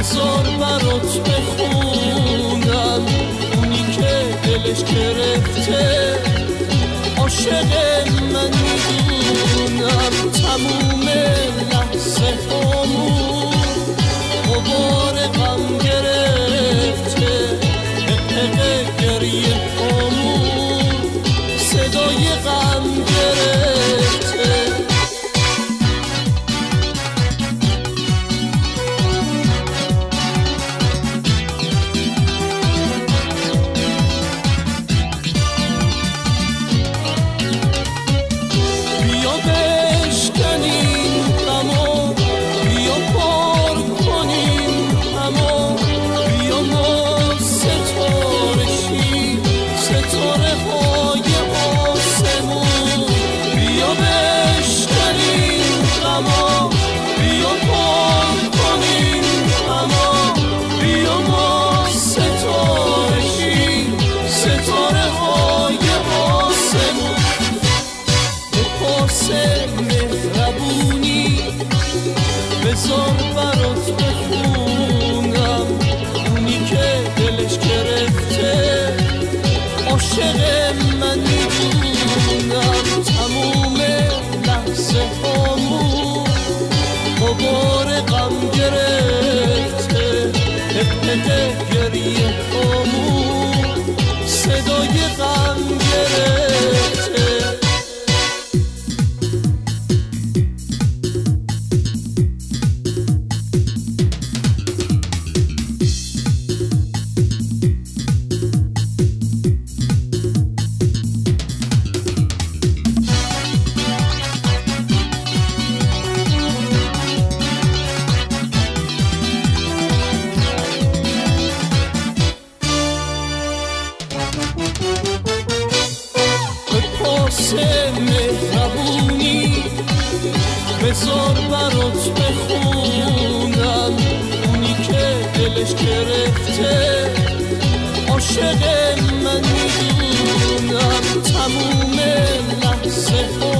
بذار برات بخونم اونی که دلش گرفته عاشق من میدونم تموم لحظه هامون غبار غم گرفته حقق گریه هامون صدای غم گرفته بذار برات بخونم اونی که دلش گرفته عاشق من میدونم تموم لحظه هامون غبار غم گرفته حقق گریه هامون صدای غم گرفته مهربونی بذار برات بخونم اونی که دلش گرفته عاشق من میدونم تموم لحظه